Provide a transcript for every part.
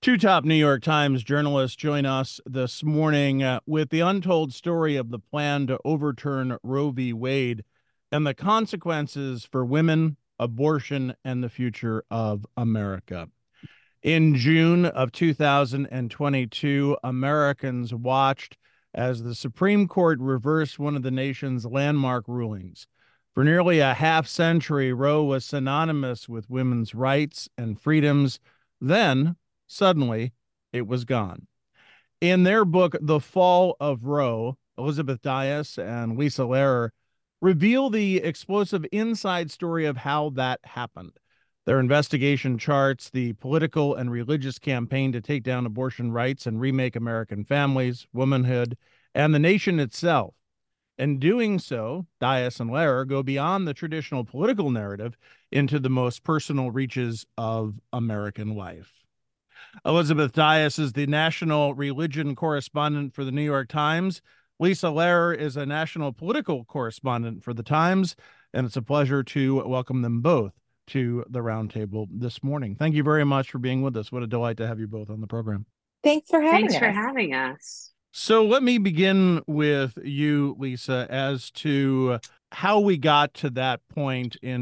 Two top New York Times journalists join us this morning with the untold story of the plan to overturn Roe v. Wade and the consequences for women, abortion, and the future of America. In June of 2022, Americans watched as the Supreme Court reversed one of the nation's landmark rulings. For nearly a half century, Roe was synonymous with women's rights and freedoms. Then, suddenly, it was gone. In their book, The Fall of Roe, Elizabeth Dias and Lisa Lehrer reveal the explosive inside story of how that happened. Their investigation charts the political and religious campaign to take down abortion rights and remake American families, womanhood, and the nation itself. In doing so, Dias and Lehrer go beyond the traditional political narrative into the most personal reaches of American life. Elizabeth Dias is the national religion correspondent for the New York Times. Lisa Lehrer is a national political correspondent for the Times, and it's a pleasure to welcome them both to the roundtable this morning. Thank you very much for being with us. What a delight to have you both on the program. Thanks for having Thanks for us. having us. So let me begin with you, Lisa, as to how we got to that point in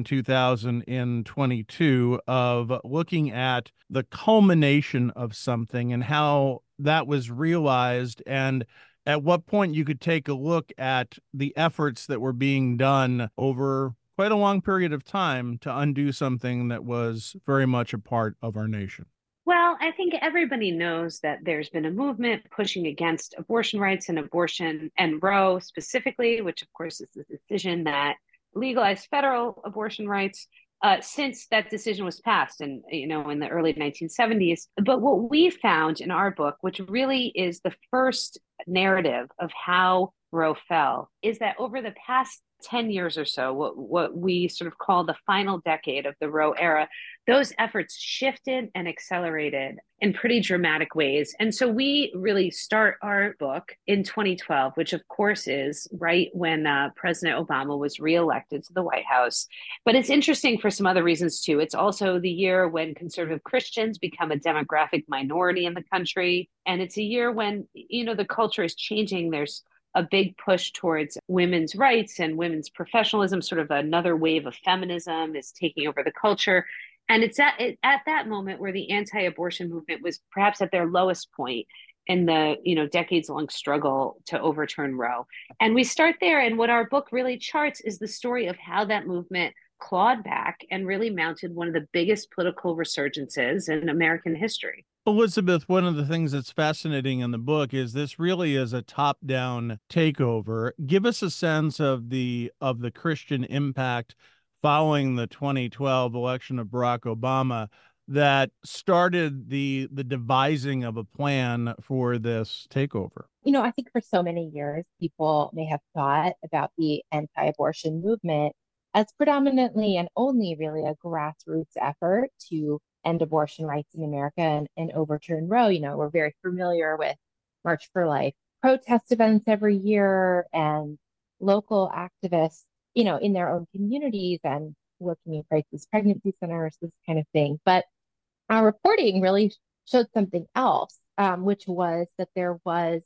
2022 of looking at the culmination of something and how that was realized, and at what point you could take a look at the efforts that were being done over quite a long period of time to undo something that was very much a part of our nation. Well, I think everybody knows that there's been a movement pushing against abortion rights and abortion and Roe specifically, which of course is the decision that legalized federal abortion rights since that decision was passed in the early 1970s. But what we found in our book, which really is the first narrative of how Roe fell, is that over the past 10 years or so, what we sort of call the final decade of the Roe era, those efforts shifted and accelerated in pretty dramatic ways. And so we really start our book in 2012, which of course is right when President Obama was reelected to the White House. But it's interesting for some other reasons too. It's also the year when conservative Christians become a demographic minority in the country. And it's a year when, the culture is changing. There's a big push towards women's rights and women's professionalism, sort of another wave of feminism is taking over the culture. And it's at that moment where the anti-abortion movement was perhaps at their lowest point in the decades-long struggle to overturn Roe. And we start there, and what our book really charts is the story of how that movement clawed back and really mounted one of the biggest political resurgences in American history. Elizabeth, one of the things that's fascinating in the book is this really is a top-down takeover. Give us a sense of the Christian impact following the 2012 election of Barack Obama that started the devising of a plan for this takeover. I think for so many years, people may have thought about the anti-abortion movement as predominantly and only really a grassroots effort to end abortion rights in America and overturn Roe. We're very familiar with March for Life protest events every year and local activists, in their own communities and working in crisis pregnancy centers, this kind of thing. But our reporting really showed something else, which was that there was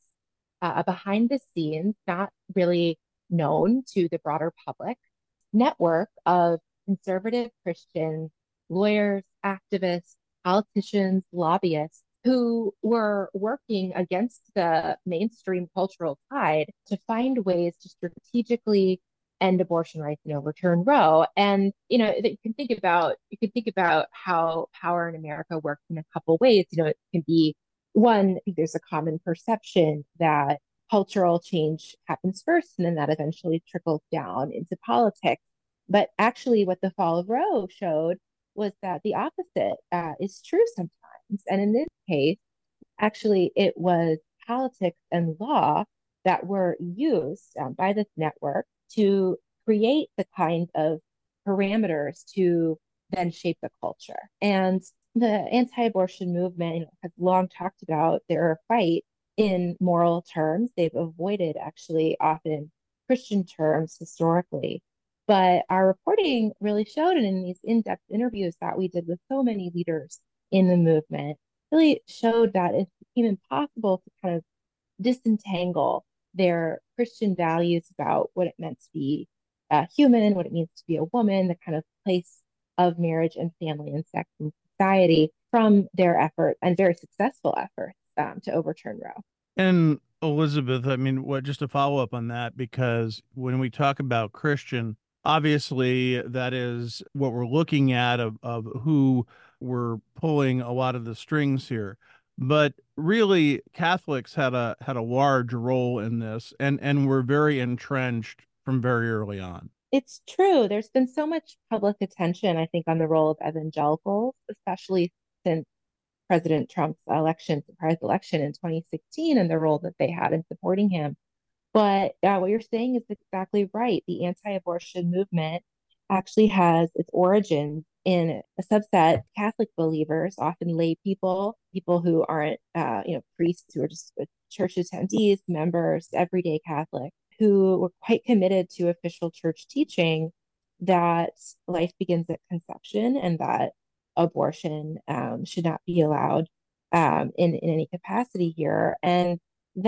a behind the scenes, not really known to the broader public, network of conservative Christians, lawyers, activists, politicians, lobbyists who were working against the mainstream cultural tide to find ways to strategically end abortion rights and overturn Roe. And you can think about how power in America works in a couple ways. It can be one, I think there's a common perception that cultural change happens first and then that eventually trickles down into politics. But actually, what the fall of Roe showed was that the opposite is true sometimes. And in this case, actually, it was politics and law that were used by this network to create the kind of parameters to then shape the culture. And the anti-abortion movement has long talked about their fight in moral terms. They've avoided actually often Christian terms historically. But our reporting really showed, and in these in-depth interviews that we did with so many leaders in the movement, really showed that it became impossible to kind of disentangle their Christian values about what it meant to be a human, what it means to be a woman, the kind of place of marriage and family and sex in society from their effort and very successful efforts to overturn Roe. And Elizabeth, I mean, what just to follow up on that, because when we talk about Christian, obviously that is what we're looking at of who we're pulling a lot of the strings here. But really, Catholics had a large role in this, and were very entrenched from very early on. It's true. There's been so much public attention, I think, on the role of evangelicals, especially since President Trump's surprise election in 2016, and the role that they had in supporting him. But what you're saying is exactly right. The anti-abortion movement actually has its origins in a subset Catholic believers, often lay people, people who aren't, priests who are just church attendees, members, everyday Catholics, who were quite committed to official church teaching that life begins at conception and that abortion should not be allowed in any capacity here. And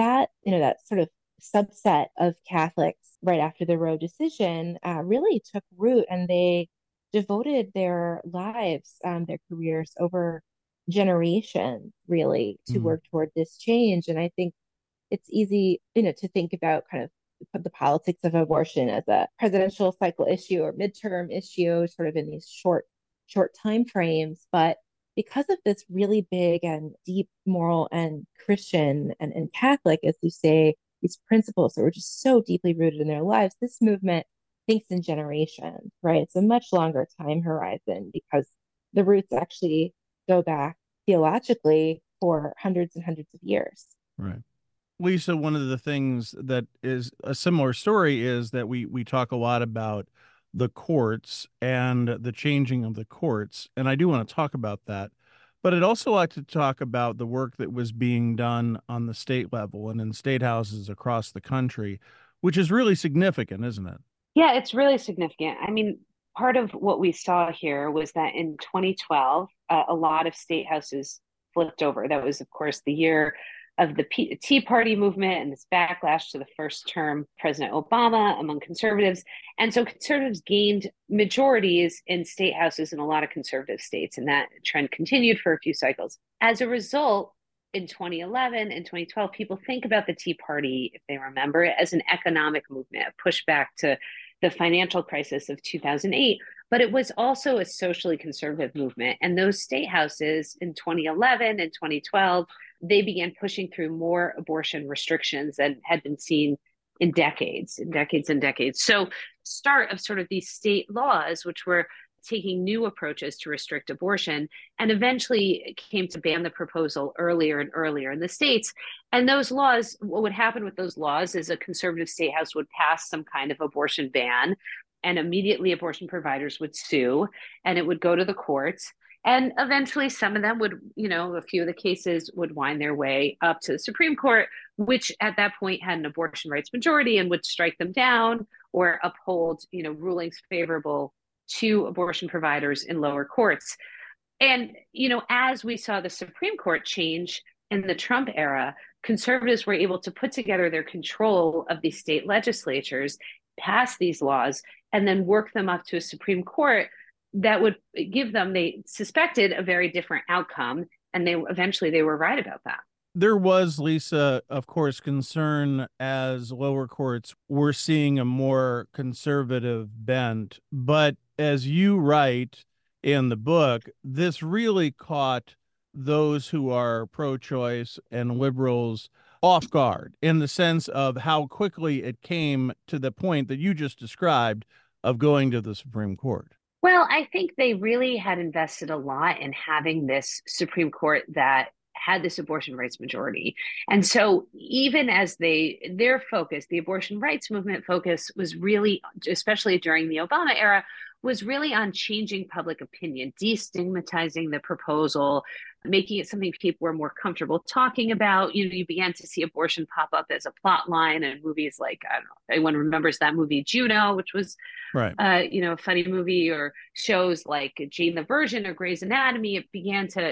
that sort of subset of Catholics right after the Roe decision really took root, and they devoted their lives, their careers over generations, really, to Mm. work toward this change. And I think it's easy, to think about kind of the politics of abortion as a presidential cycle issue or midterm issue, sort of in these short time frames. But because of this really big and deep moral and Christian and Catholic, as you say, these principles that were just so deeply rooted in their lives, this movement thinks in generations, right? It's a much longer time horizon because the roots actually go back theologically for hundreds and hundreds of years. Right. Lisa, one of the things that is a similar story is that we talk a lot about the courts and the changing of the courts, and I do want to talk about that. But I'd also like to talk about the work that was being done on the state level and in state houses across the country, which is really significant, isn't it? Yeah, it's really significant. I mean, part of what we saw here was that in 2012, a lot of state houses flipped over. That was, of course, the year of the Tea Party movement and this backlash to the first term President Obama among conservatives. And so conservatives gained majorities in state houses in a lot of conservative states, and that trend continued for a few cycles. As a result, in 2011 and 2012, people think about the Tea Party, if they remember it, as an economic movement, a pushback to the financial crisis of 2008, but it was also a socially conservative movement. And those state houses in 2011 and 2012, they began pushing through more abortion restrictions than had been seen in decades, and decades. So, start of sort of these state laws, which were taking new approaches to restrict abortion, and eventually came to ban the proposal earlier and earlier in the states. And those laws, what would happen with those laws is a conservative state house would pass some kind of abortion ban, and immediately abortion providers would sue, and it would go to the courts. And eventually, some of them would, a few of the cases would wind their way up to the Supreme Court, which at that point had an abortion rights majority and would strike them down or uphold, rulings favorable to abortion providers in lower courts. And, as we saw the Supreme Court change in the Trump era, conservatives were able to put together their control of these state legislatures, pass these laws, and then work them up to a Supreme Court that would give them, they suspected, a very different outcome. And they were right about that. There was, Lisa, of course, concern as lower courts were seeing a more conservative bent. But as you write in the book, this really caught those who are pro-choice and liberals off guard in the sense of how quickly it came to the point that you just described of going to the Supreme Court. Well, I think they really had invested a lot in having this Supreme Court that had this abortion rights majority. And so even as their focus, the abortion rights movement focus was really, especially during the Obama era, was really on changing public opinion, destigmatizing the proposal, making it something people were more comfortable talking about. You began to see abortion pop up as a plot line in movies like, I don't know, if anyone remembers that movie Juno, which was Right. a funny movie, or shows like Jane the Virgin or Grey's Anatomy. It began to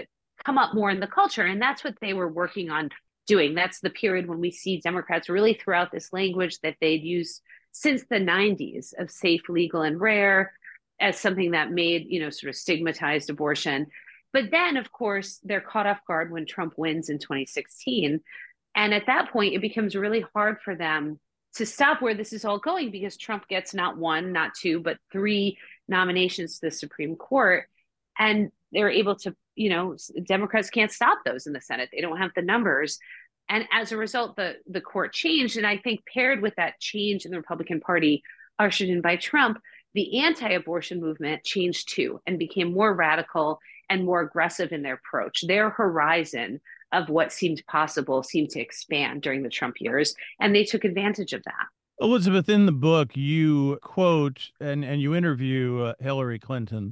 come up more in the culture. And that's what they were working on doing. That's the period when we see Democrats really throw out this language that they'd used since the 90s of safe, legal, and rare as something that made, sort of stigmatized abortion. But then, of course, they're caught off guard when Trump wins in 2016. And at that point, it becomes really hard for them to stop where this is all going because Trump gets not one, not two, but three nominations to the Supreme Court. And they're able to, Democrats can't stop those in the Senate. They don't have the numbers. And as a result, the court changed. And I think paired with that change in the Republican Party ushered in by Trump, the anti-abortion movement changed too and became more radical and more aggressive in their approach. Their horizon of what seemed possible seemed to expand during the Trump years, and they took advantage of that. Elizabeth, in the book, you quote and you interview Hillary Clinton,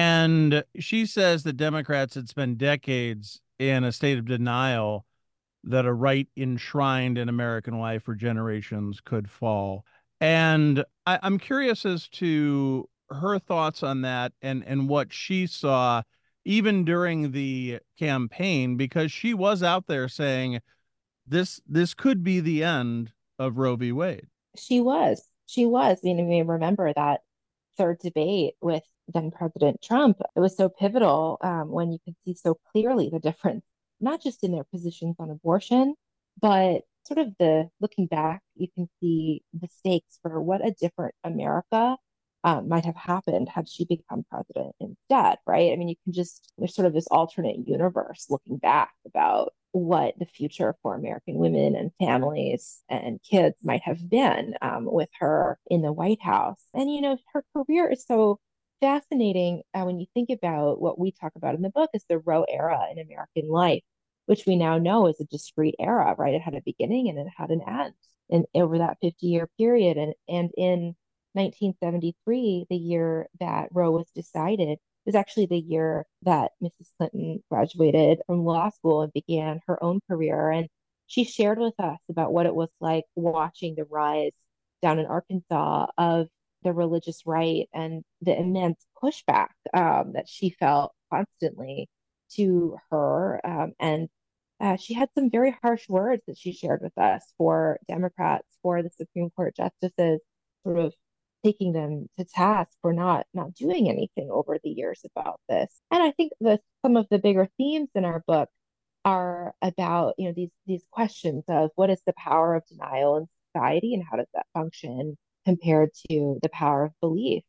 and she says that Democrats had spent decades in a state of denial that a right enshrined in American life for generations could fall. And I'm curious as to her thoughts on that and what she saw even during the campaign, because she was out there saying this could be the end of Roe v. Wade. She was. I mean, we remember that third debate with then President Trump. It was so pivotal when you could see so clearly the difference, not just in their positions on abortion, but sort of looking back, you can see the stakes for what a different America might have happened had she become president instead, right? I mean, there's sort of this alternate universe looking back about what the future for American women and families and kids might have been with her in the White House. And, her career is so fascinating when you think about what we talk about in the book is the Roe era in American life, which we now know is a discrete era, right? It had a beginning and it had an end and over that 50-year period. And in 1973, the year that Roe was decided, was actually the year that Mrs. Clinton graduated from law school and began her own career. And she shared with us about what it was like watching the rise down in Arkansas of the religious right and the immense pushback that she felt constantly to her. And she had some very harsh words that she shared with us for Democrats, for the Supreme Court justices, sort of taking them to task for not doing anything over the years about this. And I think some of the bigger themes in our book are about these questions of what is the power of denial in society and how does that function compared to the power of belief,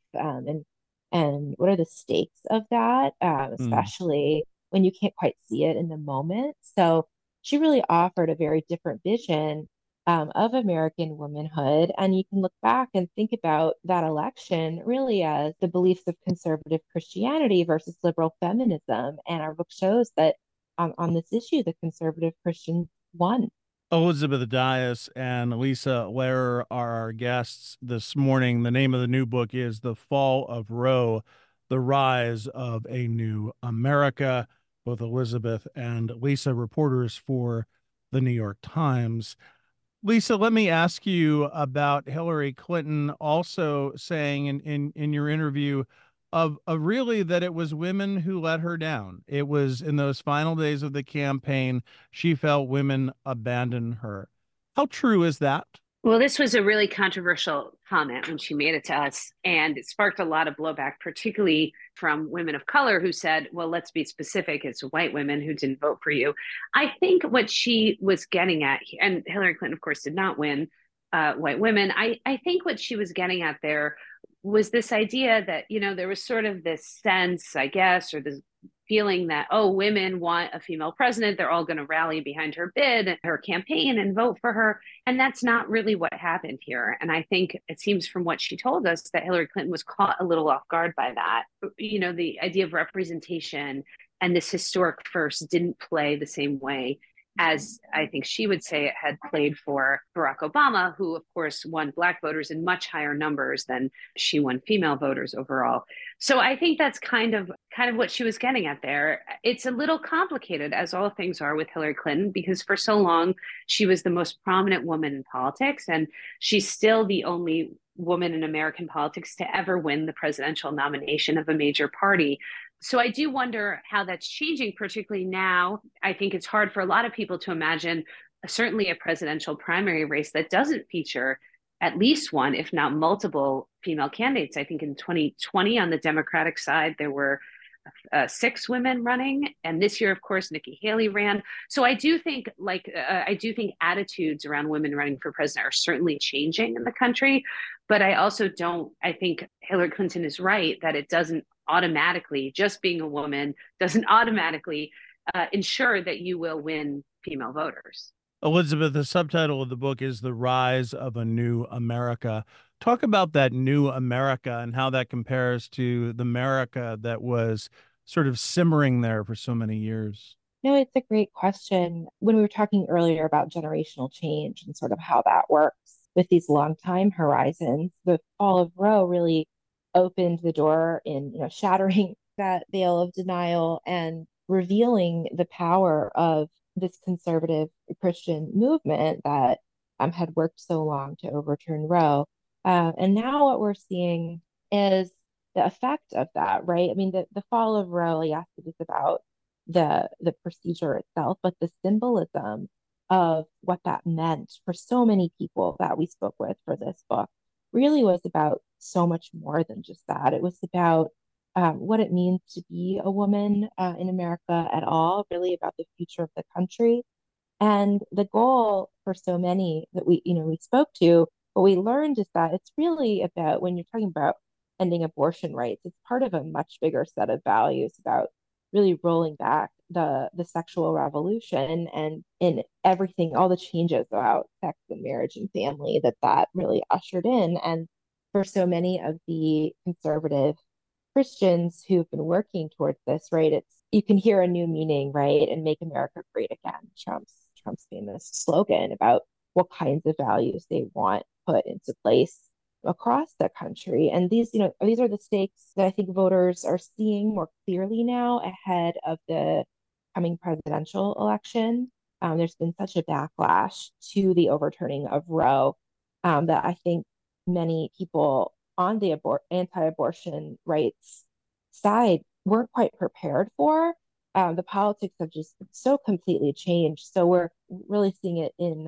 and what are the stakes of that, especially when you can't quite see it in the moment. So she really offered a very different vision of American womanhood. And you can look back and think about that election really as the beliefs of conservative Christianity versus liberal feminism. And our book shows that on this issue, the conservative Christians won. Elizabeth Dias and Lisa Lehrer are our guests this morning. The name of the new book is The Fall of Roe, The Rise of a New America. Both Elizabeth and Lisa, reporters for the New York Times. Lisa, let me ask you about Hillary Clinton also saying in your interview of really that it was women who let her down. It was in those final days of the campaign, she felt women abandoned her. How true is that? Well, this was a really controversial comment when she made it to us, and it sparked a lot of blowback, particularly from women of color who said, well, let's be specific, it's white women who didn't vote for you. I think what she was getting at, and Hillary Clinton, of course, did not win white women. I think what she was getting at there was this idea that, there was sort of this sense, I guess, or this feeling that, oh, women want a female president. They're all going to rally behind her bid, her campaign, and vote for her. And that's not really what happened here. And I think it seems from what she told us that Hillary Clinton was caught a little off guard by that. The idea of representation and this historic first didn't play the same way as I think she would say it had played for Barack Obama, who, of course, won Black voters in much higher numbers than she won female voters overall. So I think that's kind of what she was getting at there. It's a little complicated, as all things are with Hillary Clinton, because for so long, she was the most prominent woman in politics, and she's still the only woman in American politics to ever win the presidential nomination of a major party. So I do wonder how that's changing, particularly now. I think it's hard for a lot of people to imagine, certainly a presidential primary race that doesn't feature at least one, if not multiple, female candidates. I think in 2020 on the Democratic side, there were 6 women running, and this year, of course, Nikki Haley ran. So I do think, I do think attitudes around women running for president are certainly changing in the country. But I also don't. I think Hillary Clinton is right that it doesn't automatically, just being a woman doesn't automatically ensure that you will win female voters. Elizabeth, the subtitle of the book is The Rise of a New America. Talk about that new America and how that compares to the America that was sort of simmering there for so many years. No, it's a great question. When we were talking earlier about generational change and sort of how that works with these long time horizons, the fall of Roe really opened the door in, shattering that veil of denial and revealing the power of this conservative Christian movement that had worked so long to overturn Roe. And now what we're seeing is the effect of that, right? I mean, the fall of Roe, yes, it is about the procedure itself, but the symbolism of what that meant for so many people that we spoke with for this book really was about so much more than just that. It was about what it means to be a woman in America at all, really about the future of the country. And the goal for so many that we spoke to, what we learned is that it's really about, when you're talking about ending abortion rights, it's part of a much bigger set of values about really rolling back the sexual revolution and in everything, all the changes about sex and marriage and family that really ushered in. And for so many of the conservative Christians who've been working towards this, right? It's, you can hear a new meaning, right? And make America great again. Trump's famous slogan about what kinds of values they want put into place across the country. And these are the stakes that I think voters are seeing more clearly now ahead of the coming presidential election. There's been such a backlash to the overturning of Roe that I think many people on the anti-abortion rights side weren't quite prepared for. The politics have just so completely changed. So we're really seeing it in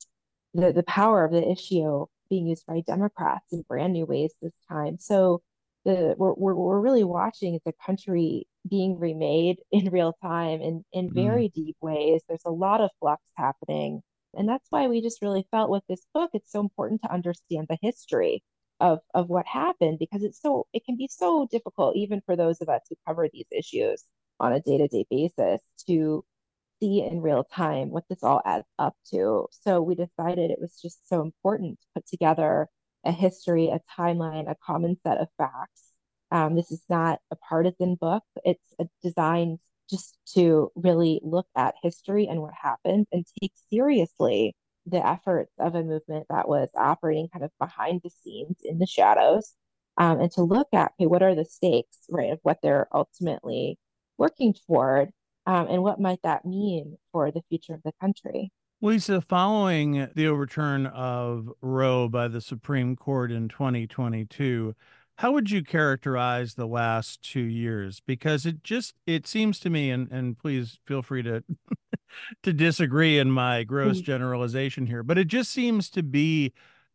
the power of the issue being used by Democrats in brand new ways this time. So we're really watching the country being remade in real time in Mm. very deep ways. There's a lot of flux happening. And that's why we just really felt with this book, it's so important to understand the history of what happened, because it can be so difficult, even for those of us who cover these issues on a day-to-day basis, to see in real time what this all adds up to. So we decided it was just so important to put together a history, a timeline, a common set of facts. This is not a partisan book. It's designed just to really look at history and what happened and take seriously the efforts of a movement that was operating kind of behind the scenes in the shadows, and to look at, okay, what are the stakes, right, of what they're ultimately working toward, and what might that mean for the future of the country? Lisa, following the overturn of Roe by the Supreme Court in 2022, how would you characterize the last 2 years? Because it seems to me, and please feel free to to disagree in my gross generalization here, but it just seems to be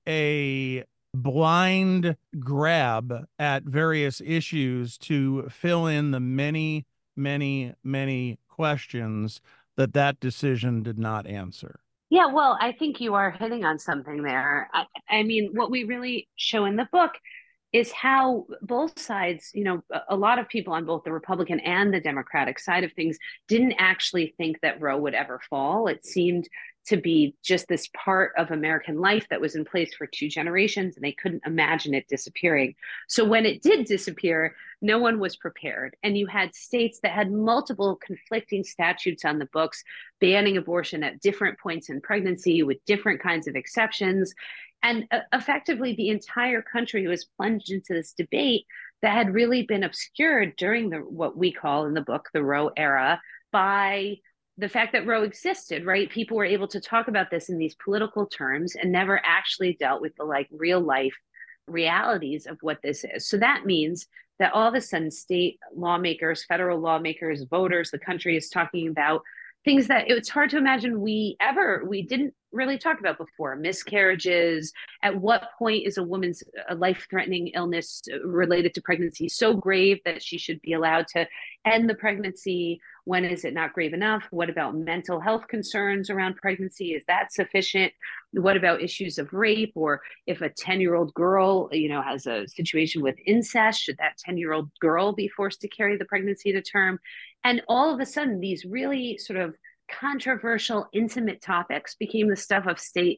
a blind grab at various issues to fill in the many, many, many questions that decision did not answer. Yeah, well, I think you are hitting on something there. I mean, what we really show in the book is how both sides, a lot of people on both the Republican and the Democratic side of things didn't actually think that Roe would ever fall. It seemed to be just this part of American life that was in place for 2 generations, and they couldn't imagine it disappearing. So when it did disappear, no one was prepared. And you had states that had multiple conflicting statutes on the books banning abortion at different points in pregnancy with different kinds of exceptions. And effectively, the entire country was plunged into this debate that had really been obscured during what we call in the book the Roe era by the fact that Roe existed, right? People were able to talk about this in these political terms and never actually dealt with the real life realities of what this is. So that means that all of a sudden state lawmakers, federal lawmakers, voters, the country is talking about things that it's hard to imagine we didn't really talk about before. Miscarriages, at what point is a woman's life-threatening illness related to pregnancy so grave that she should be allowed to end the pregnancy? When is it not grave enough? What about mental health concerns around pregnancy? Is that sufficient? What about issues of rape? Or if a 10-year-old girl, has a situation with incest, should that 10-year-old girl be forced to carry the pregnancy to term? And all of a sudden, these really sort of controversial, intimate topics became the stuff of state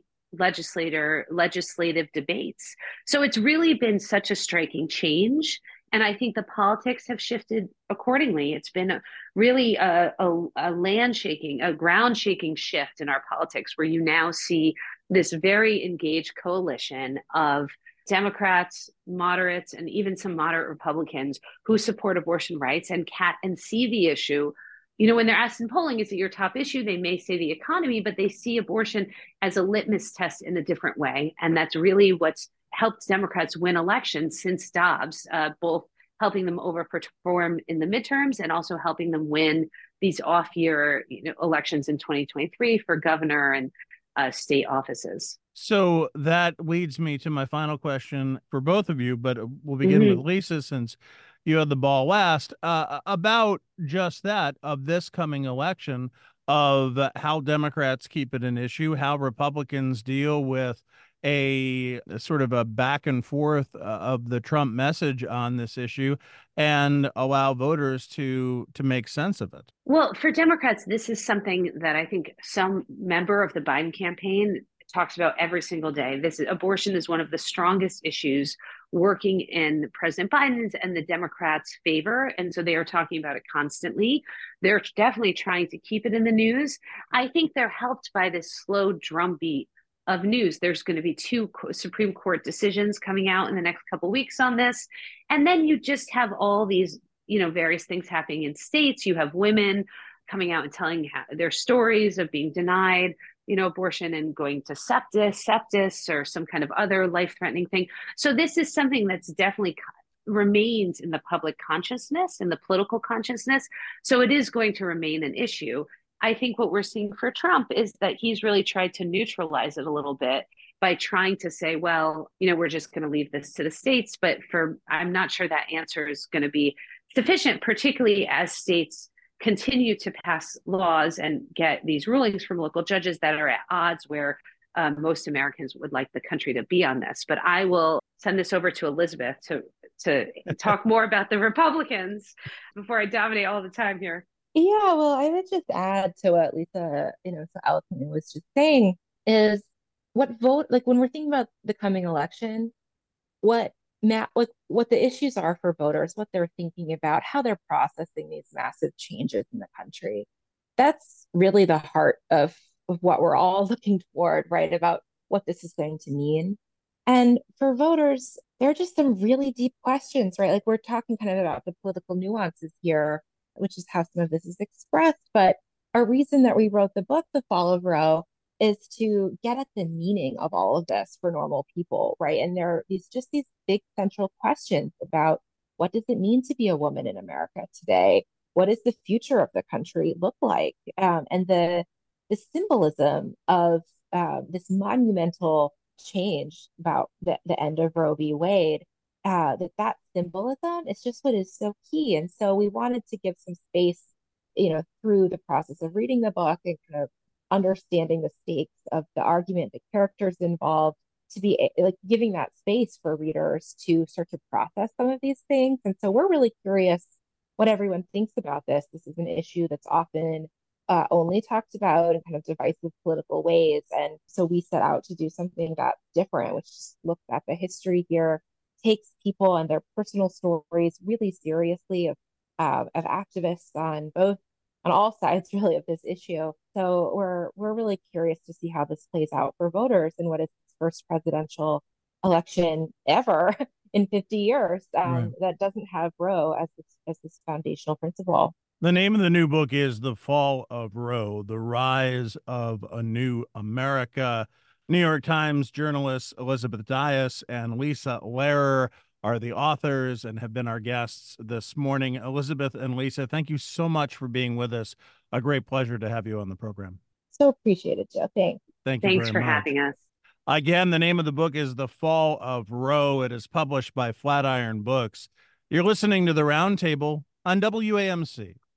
legislative debates. So it's really been such a striking change. And I think the politics have shifted accordingly. It's been really a land shaking, a ground shaking shift in our politics, where you now see this very engaged coalition of Democrats, moderates, and even some moderate Republicans who support abortion rights and see the issue. When they're asked in polling, is it your top issue? They may say the economy, but they see abortion as a litmus test in a different way. And that's really what's helped Democrats win elections since Dobbs, both helping them overperform in the midterms and also helping them win these off-year elections in 2023 for governor and state offices. So that leads me to my final question for both of you, but we'll begin with Lisa, since you had the ball last, about just that, of this coming election, of how Democrats keep it an issue, how Republicans deal with a sort of a back and forth of the Trump message on this issue, and allow voters to make sense of it. Well, for Democrats, this is something that I think some member of the Biden campaign talks about every single day. Abortion is one of the strongest issues working in President Biden's and the Democrats' favor. And so they are talking about it constantly. They're definitely trying to keep it in the news. I think they're helped by this slow drumbeat of news. There's going to be 2 Supreme Court decisions coming out in the next couple of weeks on this. And then you just have all these, various things happening in states. You have women coming out and telling their stories of being denied abortion and going to sepsis or some kind of other life-threatening thing. So this is something that's definitely remains in the public consciousness, in the political consciousness. So it is going to remain an issue. I think what we're seeing for Trump is that he's really tried to neutralize it a little bit by trying to say, well, we're just going to leave this to the states. But I'm not sure that answer is going to be sufficient, particularly as states continue to pass laws and get these rulings from local judges that are at odds where most Americans would like the country to be on this. But I will send this over to Elizabeth to talk more about the Republicans before I dominate all the time here. Yeah, well, I would just add to what Lisa, so eloquently was just saying, is when we're thinking about the coming election, what the issues are for voters, what they're thinking about, how they're processing these massive changes in the country. That's really the heart of what we're all looking toward, right? About what this is going to mean. And for voters, there are just some really deep questions, right? Like we're talking kind of about the political nuances here, which is how some of this is expressed. But a reason that we wrote the book, The Fall of Roe, is to get at the meaning of all of this for normal people, right? And there are these big central questions about what does it mean to be a woman in America today? What does the future of the country look like? And the symbolism of this monumental change about the end of Roe v. Wade, that symbolism is just what is so key. And so we wanted to give some space, through the process of reading the book and kind of understanding the stakes of the argument, the characters involved, to be like giving that space for readers to start to process some of these things. And so we're really curious what everyone thinks about this. This is an issue that's often only talked about in kind of divisive political ways. And so we set out to do something that's different, which just looks at the history here, takes people and their personal stories really seriously of activists on all sides really of this issue. So we're really curious to see how this plays out for voters and what is the first presidential election ever in 50 years Right. that doesn't have Roe as this foundational principle. The name of the new book is The Fall of Roe, The Rise of a New America. New York Times journalists Elizabeth Dias and Lisa Lehrer are the authors and have been our guests this morning. Elizabeth and Lisa, thank you so much for being with us. A great pleasure to have you on the program. So appreciate it, Joe. Thanks. Thank you Thanks very for much. having us. Again, the name of the book is The Fall of Roe. It is published by Flatiron Books. You're listening to The Roundtable on WAMC.